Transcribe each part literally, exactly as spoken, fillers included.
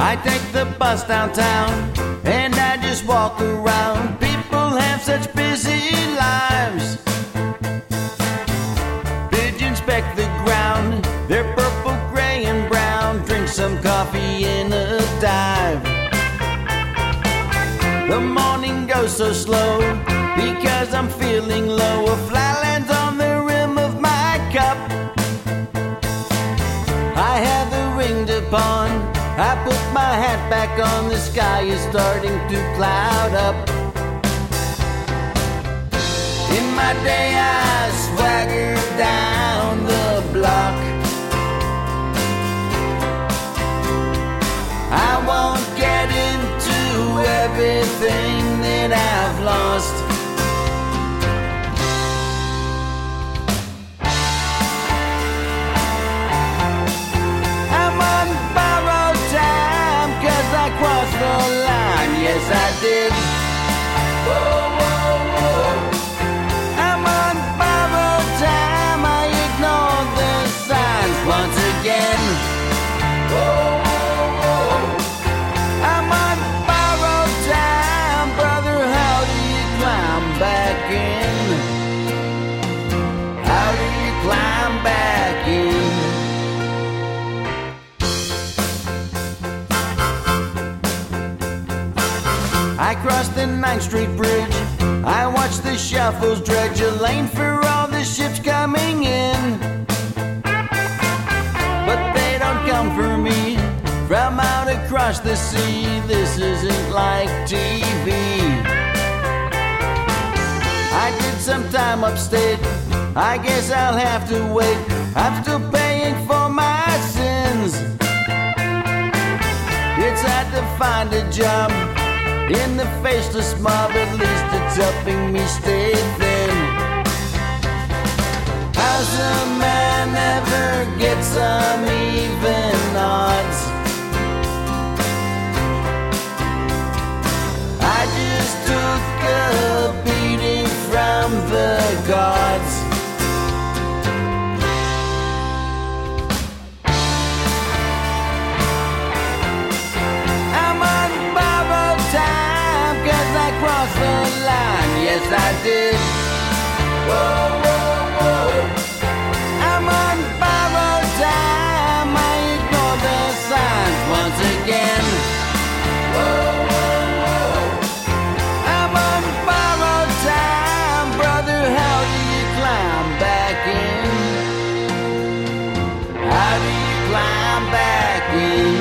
I take the bus downtown and I just walk around. People have such busy lives. Pigeons peck the ground, they're purple, gray, and brown. Drink some coffee in a dive. The morning goes so slow because I'm feeling low. A fly lands on the rim of my cup. I have the ring to pawn. I put my hat back on. The sky is starting to cloud up. In my day I swagger down the block. I won't get into everything that I've lost. I'm on borrowed time 'cause I crossed the line. Yes, I did. Whoa, whoa, whoa. I'm on borrowed time. I ignored the signs once again. Whoa. Climb back in. I crossed the ninth Street Bridge. I watched the shuffles dredge a lane for all the ships coming in. But they don't come for me from out across the sea. This isn't like T V. I did some time upstate. I guess I'll have to wait. I'm still paying for my sins. It's hard to find a job in the faceless mob. At least it's helping me stay thin. How's a man ever get some even odds? I just took a beating from the gods. Cross the line, yes I did. Whoa, whoa, whoa. I'm on borrowed time. I ignore the signs once again. Whoa, whoa, whoa. I'm on borrowed time. Brother, how do you climb back in? How do you climb back in?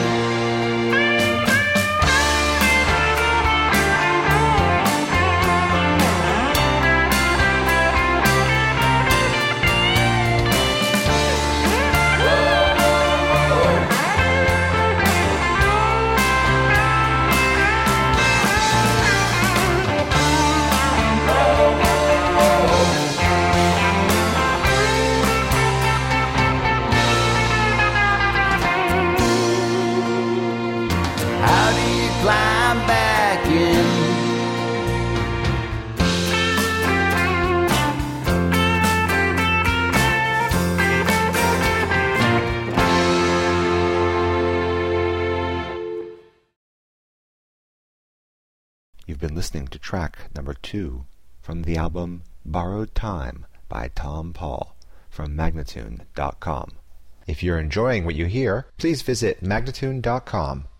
Climb back in. You've been listening to track number two from the album Borrowed Time by Tom Paul from Magnatune dot com. If you're enjoying what you hear, please visit Magnatune dot com